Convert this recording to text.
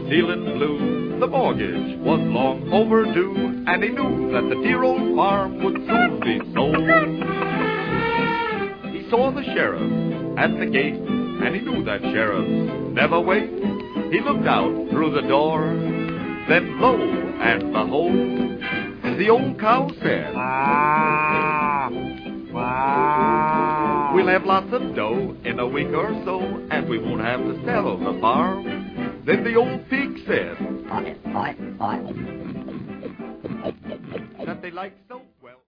ceiling blue. The mortgage was long overdue, and he knew that the dear old farm would soon be sold. He saw the sheriff at the gate, and he knew that sheriffs never wait. He looked out through the door, then lo and behold, the old cow said, "Ah, wow. We'll have lots of dough in a week or so, and we won't have to sell the farm." Then the old pig said, that they liked so